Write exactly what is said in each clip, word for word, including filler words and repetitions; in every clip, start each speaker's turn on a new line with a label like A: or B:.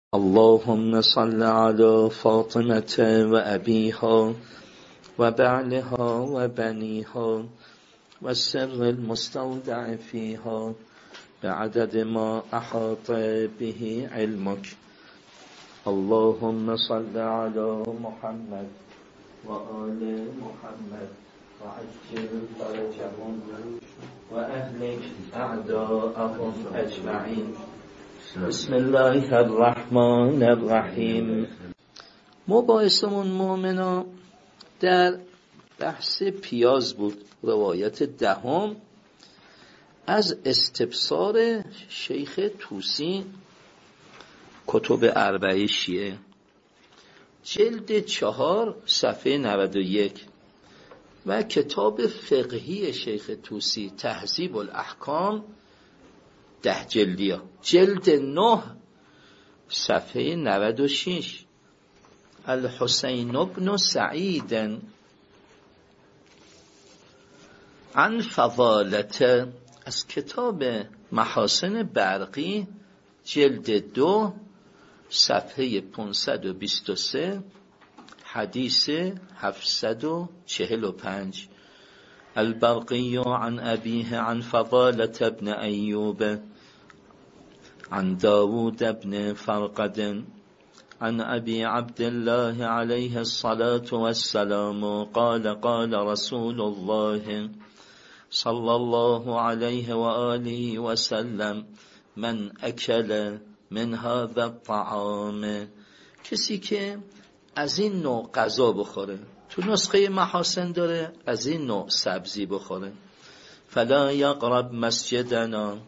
A: اللهم صل على فاطمة وأبيها وبعلها وبنيها والسر المستودع فيها بعدد ما أحاط به علمك. اللهم صل على محمد وآل محمد وعجل فرجهم وأهلك أعداءهم أجمعين. بسم الله الرحمن الرحیم. مباحثمون مؤمنا در بحث پیاز بود. روایت دهم از استبصار شیخ طوسی، کتب اربعه شیعه، جلد چهار صفحه نود و یک و کتاب فقهی شیخ طوسی تهذیب الاحکام ده جلدیا، جلد نه صفحه نود و شش. الحسین بن سعید عن فضالت، از کتاب محاسن برقی جلد دو صفحه پانصد و بیست و سه، حدیث هفتصد و چهل و پنج. البرقی عن أبيه عن فضالة بن أيوب عن داود بن فرقد عن أبي عبد الله عليه الصلاة والسلام قال قال رسول الله صلى الله عليه وآله وسلم من أكل من هذا الطعام، کسی که از این نوع غذا بخوره، تو نسخه محاسن داره از این نوع سبزی بخوره، فلا یقرب مسجدنا،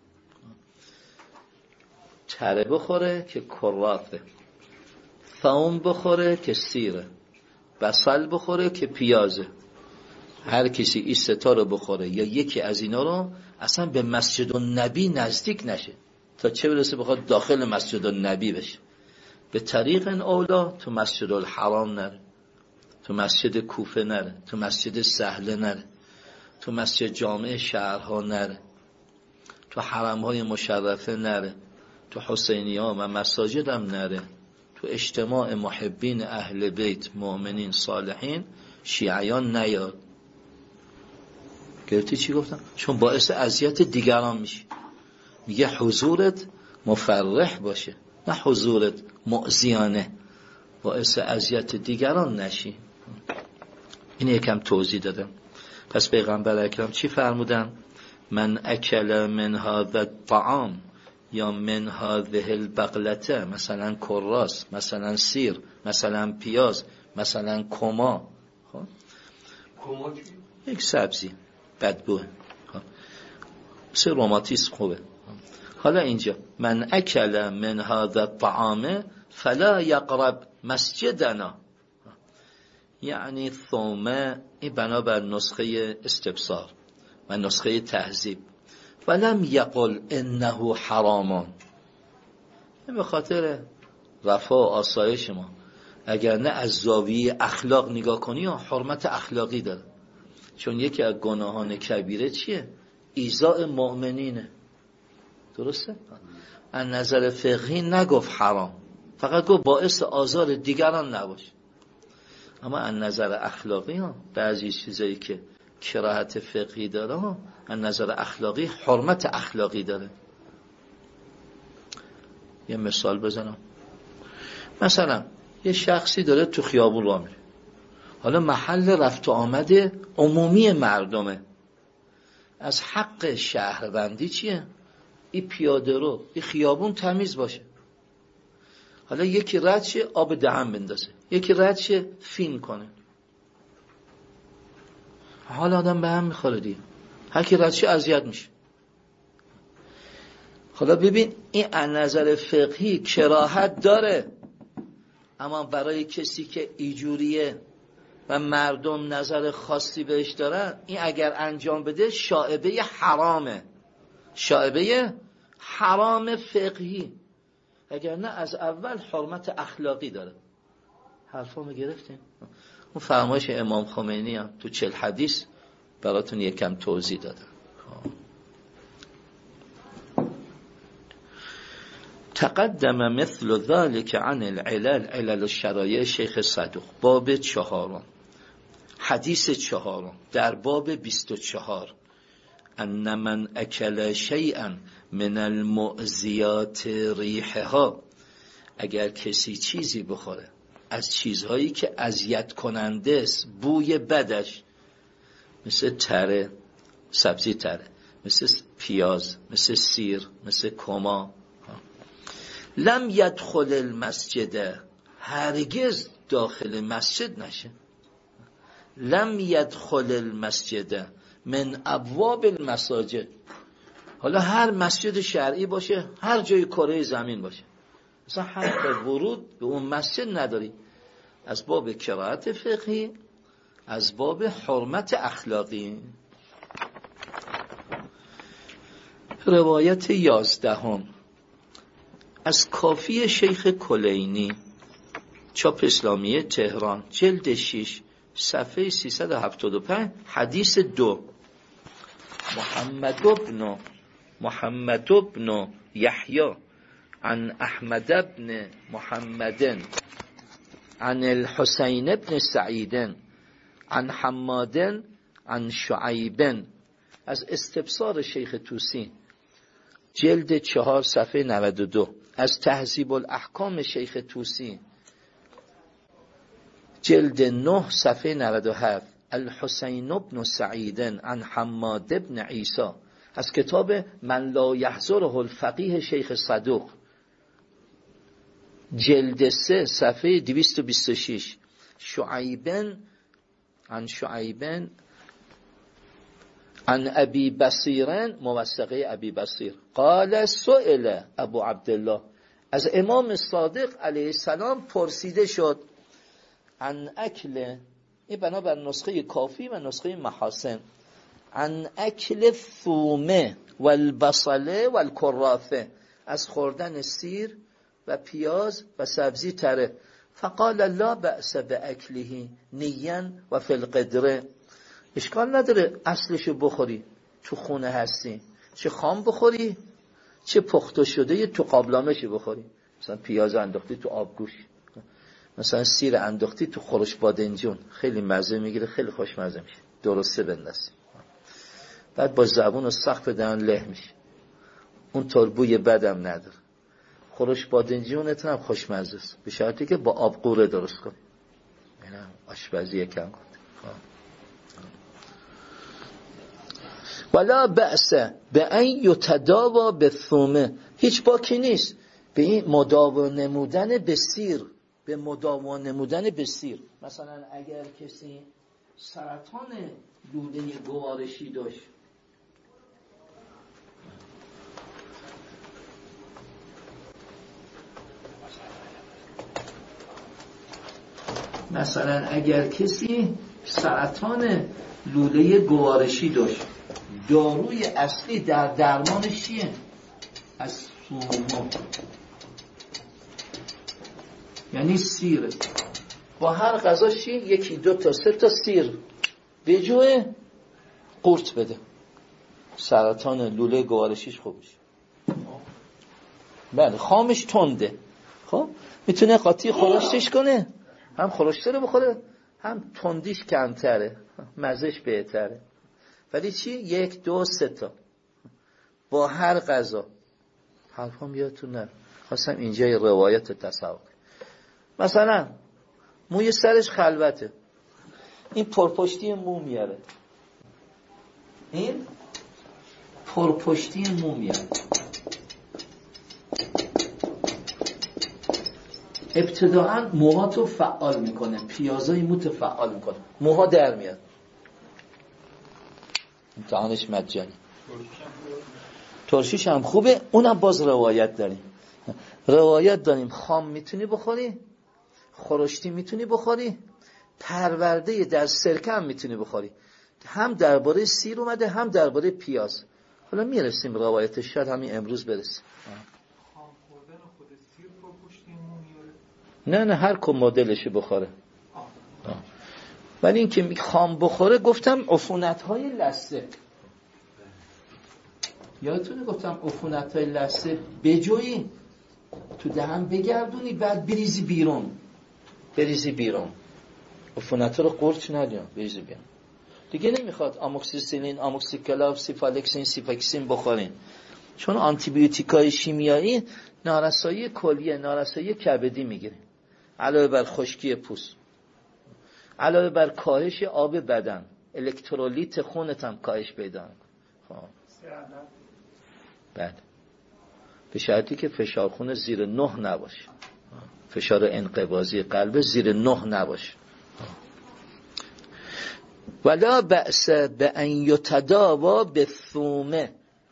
A: تره بخوره که کراته، ثوم بخوره که سیره، بصل بخوره که پیازه. هر کسی این ستا رو بخوره یا یکی از اینا رو اصلا به مسجد النبی نزدیک نشه، تا چه برسه بخواد داخل مسجد النبی بشه. به طریق اولا تو مسجد الحرام نره، تو مسجد کوفه نره، تو مسجد سهله نره، تو مسجد جامع شهرها نره، تو حرمهای مشرفه نره، تو حسینیه و مساجد هم نره، تو اجتماع محبین اهل بیت مؤمنین صالحین شیعیان نیاد. گرفتی چی گفتم؟ چون باعث اذیت دیگران میشه. میگه حضورت مفرح باشه، نه حضورت مؤذیانه، باعث اذیت دیگران نشی. این یکم توضیح دادم. پس پیغمبر اکرم چی فرمودن؟ من اکل من هذا الطعام یا من هذه البقلته، مثلا کراس، مثلا سیر، مثلا پیاز، مثلا کما. خب
B: کما
A: یک سبزی بدبوه، خب مثل روماتیسم خوبه. حالا اینجا من اکل من هذا الطعام فلا یقرب مسجدنا، یعنی ثومه، این بنابر نسخه استبصار و نسخه تهذیب. ولم یقل انه حرامان، این به خاطر رفاه و آسایش ما، اگر نه از زاویه اخلاق نگاه کنی یا حرمت اخلاقی داره. چون یکی از گناهان کبیره چیه؟ ایذاء مؤمنینه. درسته؟ از نظر فقهی نگفت حرام، فقط گفت باعث آزار دیگران نباش. اما از نظر اخلاقی ها بعضی چیزایی که کراهت فقهی داره ها، از نظر اخلاقی حرمت اخلاقی داره. یه مثال بزنم. مثلا یه شخصی داره تو خیابون راه میره، حالا محل رفت و آمد عمومی مردمه، از حق شهروندی چیه؟ این پیاده رو، این خیابون تمیز باشه. حالا یکی رد شه آب دهن بندازه، یکی رد شه فین کنه، حالا آدم به هم میخوره دیگه، هر کی رد شه اذیت میشه. حالا ببین این از نظر فقهی کراهت داره، اما برای کسی که ایجوریه و مردم نظر خاصی بهش دارن، این اگر انجام بده شائبه حرامه، شائبه حرام فقهی، اگر نه از اول حرمت اخلاقی داره. حرفامو گرفتین؟ اون فرمایش امام خمینی هم تو چل حدیث براتون یکم توضیح دادم. تقدم مثل ذلك عن العلل علل الشرایع شیخ صدوق باب چهارم حدیث چهارم در باب بیست و چهار ان من اکل شیئا من المؤذیات ریحها، اگر کسی چیزی بخوره از چیزهایی که اذیت کننده است بوی بدش، مثل تره، سبزی تره، مثل پیاز، مثل سیر، مثل کما، لم یدخل المسجد، هرگز داخل مسجد نشه. لم یدخل المسجد من ابواب المساجد، حالا هر مسجد شرعی باشه، هر جای کره زمین باشه، مثلا حق ورود به اون مسجد نداری، از باب کراهت فقهی، از باب حرمت اخلاقی. روایت یازدهم از کافی شیخ کلینی، چاپ اسلامیه تهران، جلد شش، صفحه سیصد و هفتاد و پنج، حدیث دو. محمد ابن محمد ابن یحیی عن احمد ابن محمد عن الحسین ابن سعید عن حماد عن شعیب، از استبصار شیخ طوسی، جلد چهار، صفحه نود و دو. از تهذیب الاحکام شیخ طوسی، جلد نه، صفحه نود و هفت. الحسین ابن سعید عن حماد ابن عیسی، از کتاب من لا یحضره الفقیه شیخ صدوق، جلد سه، صفحه دویست و بیست و شش. شعیبن عن شعیبن عن ابی بصیرن، موثقه ابی بصیر، قال سئل ابو عبدالله، از امام صادق علیه السلام پرسیده شد، عن اکل، این بنابر نسخه کافی و نسخه محاسن، عن اکل الثوم والبصله والکرافه، از خوردن سیر و پیاز و سبزی تره. فقال لا بأس باکله نیا و فی القدره، اشکال نداره اصلشو بخوری، تو خونه هستی، چه خام بخوری چه پخته شده تو قابلمه‌شو بخوری. مثلا پیاز انداختی تو آبگوش، مثلا سیر انداختی تو خورش بادنجون، خیلی مزه میگیره، خیلی خوشمزه میشه، درسته بندازی، بعد با زبون و سخت بدن له میشه، اون طور بوی بدم نداره. خورش بادنجونت هم خوشمزه است، به شرطی که با آب قوره درست کنی، اینا آشپزی کم کن. ولا بأس به ان یتداوا بالثوم، هیچ باکی نیست به این مداوا نمودن به سیر، به مداوا نمودن به سیر. مثلا اگر کسی سرطان لوله گوارشی داشت، مثلا اگر کسی سرطان لوله گوارشی داشت، داروی اصلی در درمانش چیه؟ از ثوم، یعنی سیره. با هر غذا چی؟ یکی دو تا سه تا سیر به جای قورت بده، سرطان لوله گوارشیش خوب میشه. بله، خامش تنده، خب میتونه قاطی خورشتش کنه، هم خورشته رو بخوره، هم تندیش کمتره، مزهش بهتره. ولی چی؟ یک دو سه تا با هر غذا. حرفم یادتون نره، خواستم اینجا روایت تصور. مثلا موی سرش خلوته، این پرپشتی مو میاره، این پرپشتی مو میاره، ابتداعا موهاتو فعال میکنه، پیازای موت فعال میکنه، موها در میاد، امتحانش مجانی. ترشیش هم خوبه، اونم باز روایت داریم. روایت داریم خام میتونی بخوری، خورشتی میتونی بخوری، پرورده در سرکه هم میتونی بخوری. هم درباره سیر اومده، هم درباره پیاز. حالا میرسیم روایتش، شاید همین امروز برسیم.
B: خام خوردن خود سیر پرپشتی مو
A: نه
B: میاره؟
A: نه، هر کم مدلشو بخوره. ولی این که خام بخوره، گفتم عفونت‌های لثه، یادتونه گفتم عفونت‌های لثه بجویی تو دهن بگردونی بعد بریزی بیرون، بریزی بیرون، عفونت رو قورچ ندیان، بریزی بیرون. دیگه نمیخواد آموکسیسیلین، آموکسیکلاف، سیفالکسین، سیفاکسین بخورین، چون آنتی بیوتیکای شیمیایی نارسایی کلیه، نارسایی کبدی میگیره، علاوه بر خشکی پوست، علاوه بر کاهش آب بدن، الکترولیت خونت هم کاهش پیدا میکنه. خب بعد به شرطی که فشار خون زیر نه نباشه، فشار انقباضی قلب زیر نه نباشه. ولا بأس بأن يتداوى بالثوم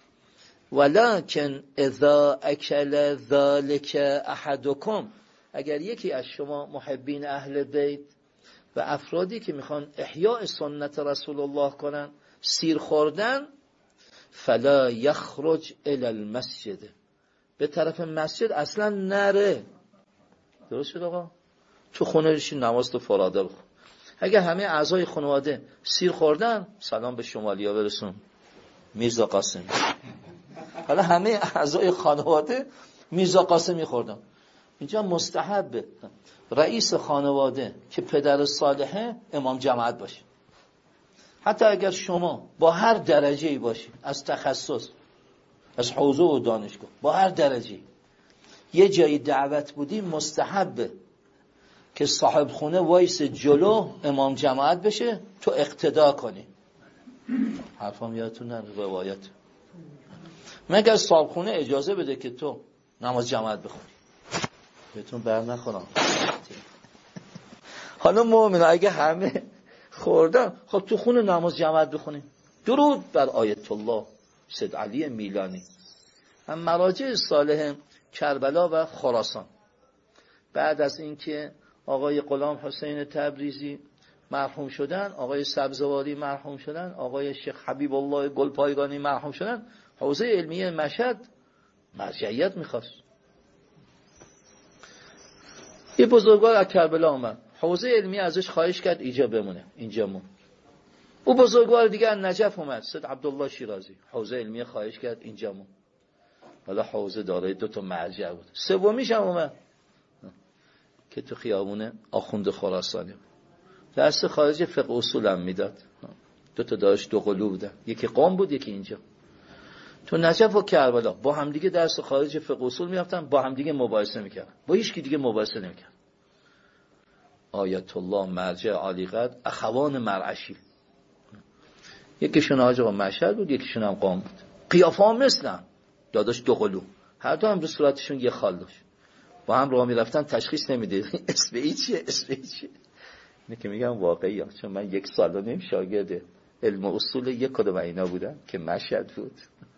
A: ولكن اذا اکل ذلك احدكم، اگر یکی از شما محبین اهل بیت و افرادی که میخوان احیاء سنت رسول الله کنن سیر خوردن، فلا یخرج الى المسجد، به طرف مسجد اصلا نره. درست شد آقا؟ تو خونه بشین نماز تو فرادا بخون. اگر همه اعضای خانواده سیر خوردن، سلام به شمالیا برسون میرزا قاسمی. حالا همه اعضای خانواده میرزا قاسمی خوردن، اینجا مستحب رئیس خانواده که پدر صالحه امام جماعت باشه. حتی اگر شما با هر درجه‌ای باشی، از تخصص، از حوزه و دانشگاه، با هر درجه‌ای یه جایی دعوت بودی، مستحبه که صاحب خونه وایس جلو امام جماعت بشه، تو اقتدا کنی. حرفام یادتون نره روایت، مگر صاحب خونه اجازه بده که تو نماز جماعت بخونی، بهتون بر نخورم. حالا مؤمن اگه همه خوردن، خب تو خونه نماز جماعت بخونیم. درود بر آیت الله سید علی میلانی، هم مراجع صالح کربلا و خراسان. بعد از اینکه آقای غلام حسین تبریزی مرحوم شدن، آقای سبزواری مرحوم شدن، آقای شیخ حبیب الله گلپایگانی مرحوم شدن، حوزه علمیه مشهد مرجعیت میخواست. یه بزرگوار از کربلا آمد، حوزه علمیه ازش خواهش کرد اینجا بمونه، اینجا مون. او بزرگوار دیگه از نجف اومد، سید عبدالله شیرازی، حوزه علمیه خواهش کرد اینجا مون. حالا حوزه دارای دو تا مرجع بود. سومیش هم اومد که تو خیابونه آخوند خراسانی درس خارج فقه اصول هم میداد. دو تا داشت دو قلو بودن، یکی قم بود یکی اینجا. تو نجف و کربلا با هم دیگه درس خارج فقه اصول میرفتن، با هم دیگه مباحثه میکردن، با هیچ کی دیگه مباحثه نمیکردن. آیت الله مرجع عالی قدر اخوان مرعشی، یکیشون آقا مشهد بود، یکیشون هم قم بود. قیافه هم مثلن، داداش دو قلو، هر دو هم رو صورتشون یه خال داشت. با هم راه میرفتن تشخیص نمیده اسم ای چیه اسم ای چیه. اینه که میگم واقعی ها، چون من یک سال و نیم شاگرد علم اصول یک کدوم اینا بودم که مشهد بود.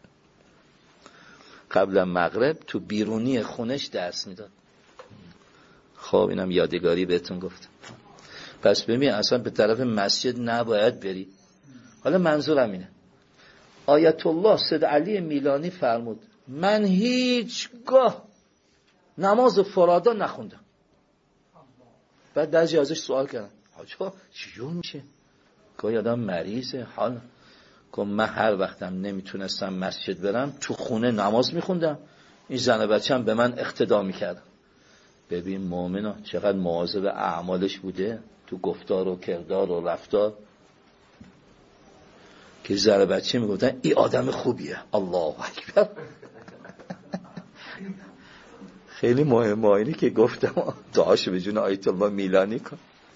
A: قبل مغرب تو بیرونی خونش درس میداد. خب اینم یادگاری بهتون گفتم. پس ببین اصلا به طرف مسجد نباید بری. حالا منظورم اینه، آیت الله سید علی میلانی فرمود من هیچگاه نماز فرادا نخوندم. بعد بعضی ازش سوال کردن حاجا چجور میشه؟ گاهی آدم مریضه، حال که من هر وقتم نمیتونستم مسجد برم تو خونه نماز میخوندم، این زن بچه‌م به من اقتدا میکردن. ببین مؤمنا چقدر مواظب اعمالش بوده تو گفتار و کردار و رفتار، که زن بچه میگفتن این آدم خوبیه. الله اکبر. خیلی مهمه اینی که گفتم، دعاشو به جون آیت الله میلانی کن.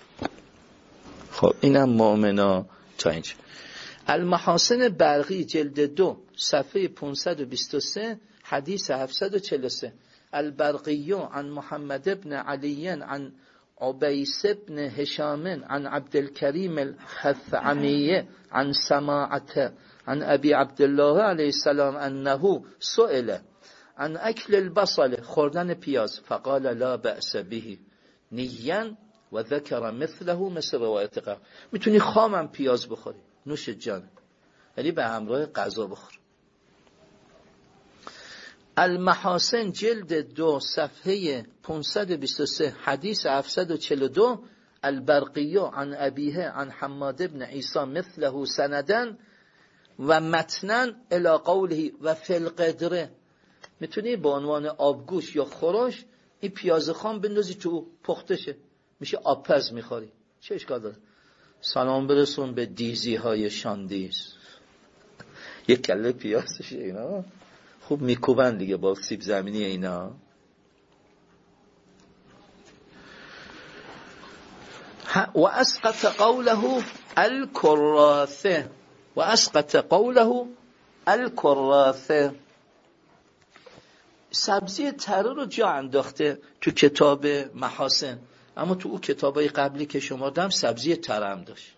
A: خب اینم مؤمنا تا اینجا. المحاسن برقی جلد دو صفحه پانصد و بیست و سه حدیث هفتصد و چهل و سه. البرقی عن محمد ابن علی عن عبیس ابن هشام عن عبد الكریم الخثعمی عن سماعته عن ابی عبدالله علیه السلام انه سئل عن اکل البصل، خوردن پیاز، فقال لا بأس به نیا و ذکر مثله، مثل روایت قبل. میتونی خامم پیاز بخوری، نوش جان، یعنی به همراه غذا بخور. المحاسن جلد دو صفحه پانصد و بیست و سه حدیث هفتصد و چهل و دو. البرقی عن ابیه عن حماد ابن عیسی مثله سندن و متنا الی قوله و فی القدر میتونی به عنوان آبگوش یا خورش این پیاز خام بندازی تو پخته شه، میشه آبپز میخوری، چه اشکال داره؟ سلام برسون به دیزی های شاندیز، یک کله پیازشه اینا خوب میکوبن دیگه با سیب زمینی اینا. و اسقط قوله الکراثه، و اسقط قوله الکراثه، سبزی تره رو جا انداخته تو کتاب محاسن، اما تو اون کتابای قبلی که شما دم سبزی تره هم داشت.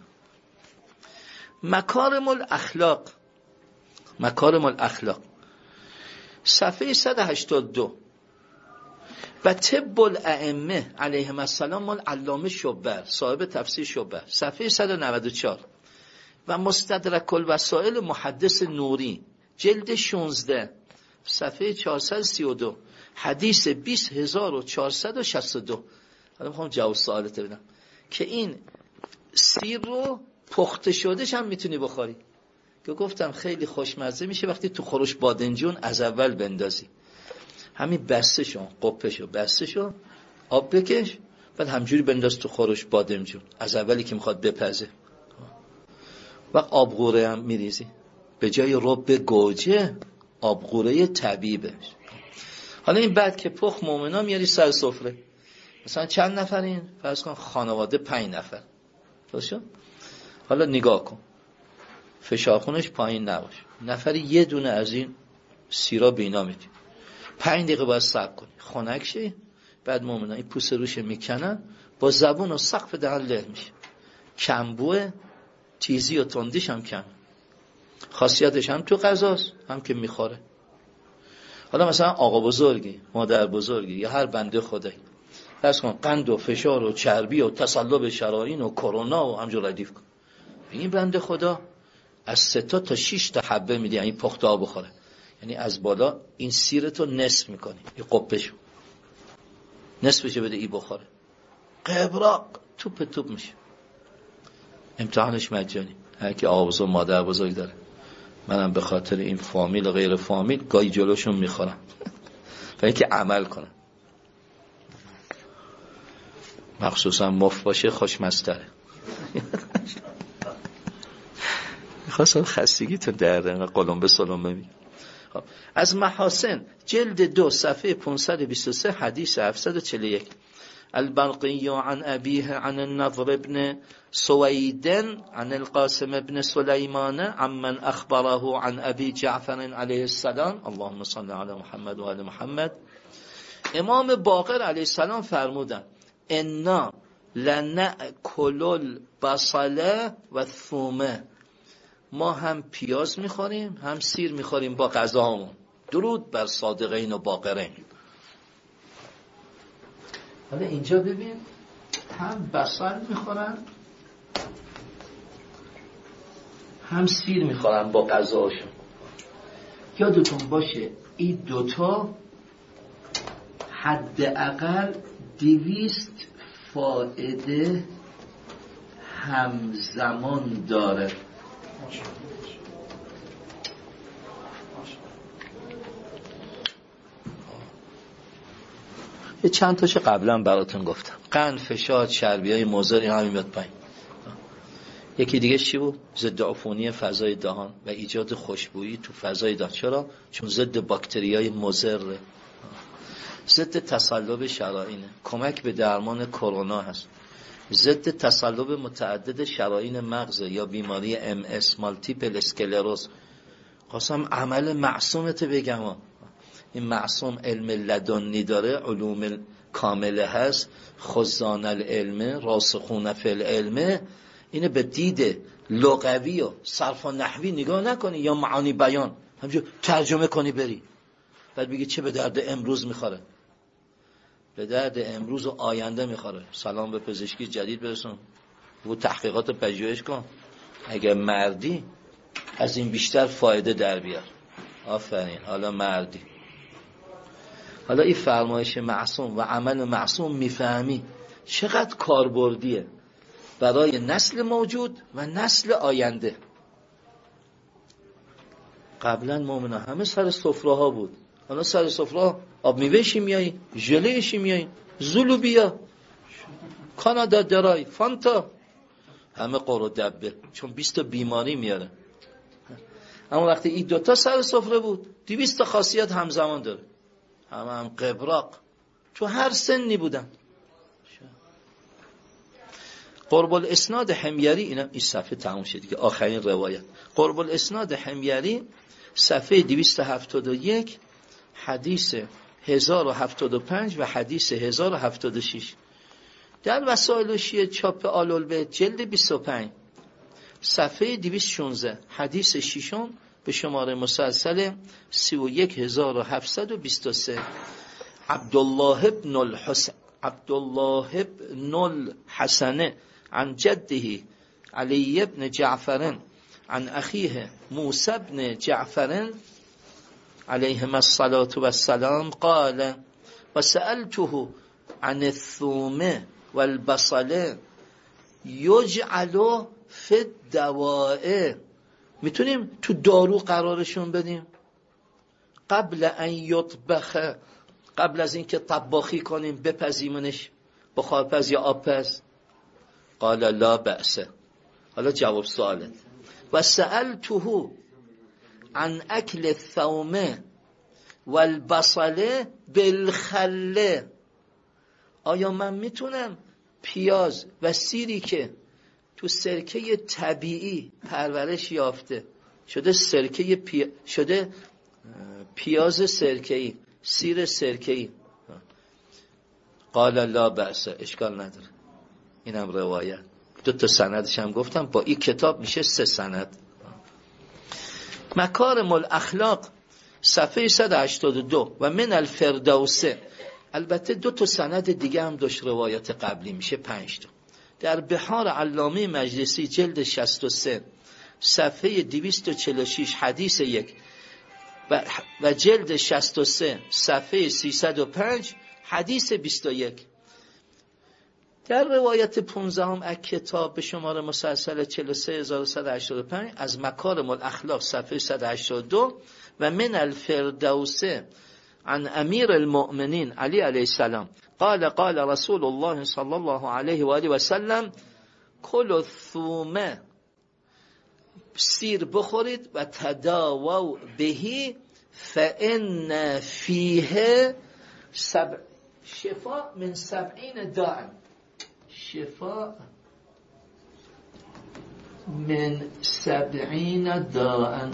A: مکارم الاخلاق، مکارم الاخلاق صفحه صد و هشتاد و دو. و طب الائمه علیهم السلام مال علامه شبر صاحب تفسیر شبر، صفحه صد و نود و چهار. و مستدرک الوسائل محدث نوری جلد شانزده صفحه چهارصد و سی و دو، حدیث بیست هزار و چهارصد و شصت و دو. حالا میخوام جواب سوالت بدم که این سیر رو پخته شدهش هم میتونی بخوری، که گفتم خیلی خوشمزه میشه وقتی تو خورش بادنجون از اول بندازی، همین بسته شو، قپه شو، بسته شو، آب بکش، بعد همجوری بنداز تو خورش بادنجون از اولی که میخواد بپزه، و آبغوره هم میریزی، به جای رب گوجه آبغوره طبیعی. حالا این بعد که پخ مومنا میاری سر سفره، مثلا چند نفرین؟ فرض کن خانواده پنج نفر، درسته؟ حالا نگاه کن فشارخونش پایین نباشه، نفری یه دونه از این سیرا بینا میدی، پنج دقیقه باید صبر کنی خنک شه، بعد مومنا این پوست روش میکنن، با زبون و سقف دهن له میشه، کمبوه، تیزی و تندیش هم کم، خاصیتش هم تو غذاست هم که میخوره. حالا مثلا آقا بزرگی، مادر بزرگی یا هر بنده خدایی فرض کن قند و فشار و چربی و تصلب شرائین و کرونا و همجور ردیف کن، این بنده خدا از سه تا تا شش تا حبه میدی این پخته ها بخوره، یعنی از بالا این سیرتو نصف میکنی، این قپشو نصفشو بده ای بخوره، قبراق توپ توپ میشه. امتحانش مجانی، هر کی آقا بزرگ مادر بزرگ داره، منم به خاطر این فامیل و غیر فامیل گاهی جلوشون میخورم و اینکه عمل کنم، مخصوصا مف باشه خوشمزه‌تره. میخواستم خستگی تو درده اینقدر قلم به سلم بمی. از محاسن جلد دو صفحه پانصد و بیست و سه حدیث هفتصد و چهل و یک. البرقی عن ابیه عن النضر ابن سویدن عن القاسم ابن سلیمان عمن اخبره عن ابی جعفر علیه السلام اللهم صل علی محمد و آل محمد. امام باقر علیه السلام فرمودن انا لنأکل البصل و الثومه، ما هم پیاز میخوریم هم سیر میخوریم با غذاهامون. درود بر صادقین و باقرین. حالا اینجا ببین هم بصل میخورن هم سیر میخورن با غذاشون. یادتون باشه این دوتا حداقل دویست فایده همزمان داره. یه چند تاشو قبلا براتون گفتم، قند، فشار، چربی های مضر همین میاد پایین. یکی دیگه چی بود؟ ضد عفونی فضای دهان و ایجاد خوشبویی تو فضای دهان. چرا؟ چون ضد باکتریای مضره، ضد تصلب شرائینه، کمک به درمان کرونا هست، ضد تصلب متعدد شرائین مغز یا بیماری ام اس مالتیپل اسکلروز. قسم عمل معصومت بگم، این معصوم علم لدنی داره، علوم کامله هست، خزان العلم راسخون فی العلم. اینه به دید لغوی و صرف و نحوی نگاه نکنی یا معانی بیان همینجور ترجمه کنی بری بعد بگی چه به درد امروز میخوره. به درد امروز و آینده میخوره. سلام به پزشکی جدید برسون و تحقیقات پژوهش کن، اگر مردی از این بیشتر فایده در بیار. آفرین، حالا مردی. حالا این فرمایش معصوم و عمل معصوم میفهمی چقدر کاربردیه برای نسل موجود و نسل آینده. قبلا مومنان همه سر سفره ها بود، حالا سر سفره آب میوه شیمیایی، ژله شیمیایی، زولو بیا، کانادا درای، فانتا، همه قرو دبه، چون بیست تا بیماری میاره. اما وقتی این دوتا سر سفره بود، دویست تا خاصیت همزمان داره، همه هم قبراق، تو هر سنی بودن. قرب الاسناد حمیری، اینا این صفحه تموم شد دیگه، آخرین روایت. قرب الاسناد حمیری صفحه دویست و هفتاد و یک، حدیث هزار و هفتاد و پنج و حدیث هزار و هفتاد و شش. در وسائل شیعه چاپ آل‌البیت جلد بیست و پنج صفحه دویست و شانزده، حدیث ششم به شماره مسلسل سی و یک هزار و هفتصد و بیست و سه. عبدالله بن الحسن عبدالله بن الحسن عن جده علی بن جعفر عن اخیه موسی بن جعفر علیهما الصلاة والسلام قال وسألته عن الثوم والبصل یجعل فی الدواء. میتونیم تو دارو قرارشون بدیم قبل ان یطبخ، قبل از اینکه طباخی کنیم بپزیمونش، بخارپز یا آبپز؟ قال لا بأس. حالا جواب سواله. و سألته عن اکل الثوم والبصل بالخل، آیا من میتونم پیاز و سیری که تو سرکه طبیعی پرورش یافته شده، سرکه پی... شده پیاز سرکه‌ای، سیر سرکه‌ای؟ قال لا بأس، اشکال نداره. اینم روایت، دو تا سندش هم گفتم، با این کتاب میشه سه سند. مکارم الاخلاق صفحه صد و هشتاد و دو و من الفردوسه، البته دو تا سند دیگه هم داشت، روایت قبلی میشه پنج تا. در بحار علامه مجلسی جلد شصت و سه صفحه دویست و چهل و شش حدیث یک و, و جلد شصت و سه صفحه سیصد و پنج حدیث بیست و یک. در روایت پانزدهم از کتاب به شماره مسلسل چهل و سه هزار و صد و هشتاد و پنج از مکارم الاخلاق صفحه صد و هشتاد و دو و من الفردوس عن امیر المؤمنین علی علیه السلام قال قال رسول الله صلی الله علیه و آله و سلم کل الثوم، سیر بخورید و تداووا بهی فان فیه سبع شفاء من سبعین داء، شفاء من سبعین داء.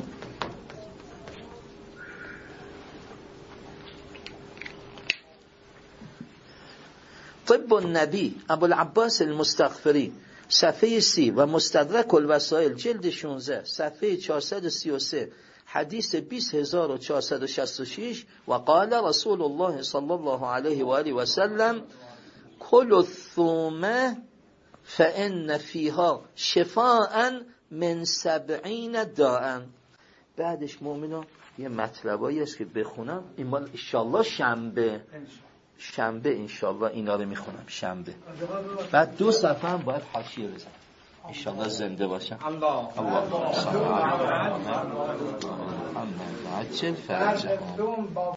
A: طب النبی ابوالعباس المستغفری صفحه سی و مستدرک الوسائل جلد شانزده صفحه چهارصد و سی و سه حدیث بیست هزار و چهارصد و شصت و شش و قال رسول الله صلی الله علیه و آله و سلم کل الثوم فإن فیها شفاء من سبعین داء. بعدش مؤمنان یه مطلبایی است که بخونم، این مال انشالله شنبه شنبه انشالله اینا رو میخونم شنبه. بعد دو صفحه هم باید حاشیه بزنم انشالله زنده باشم. الله الله صل علی محمد.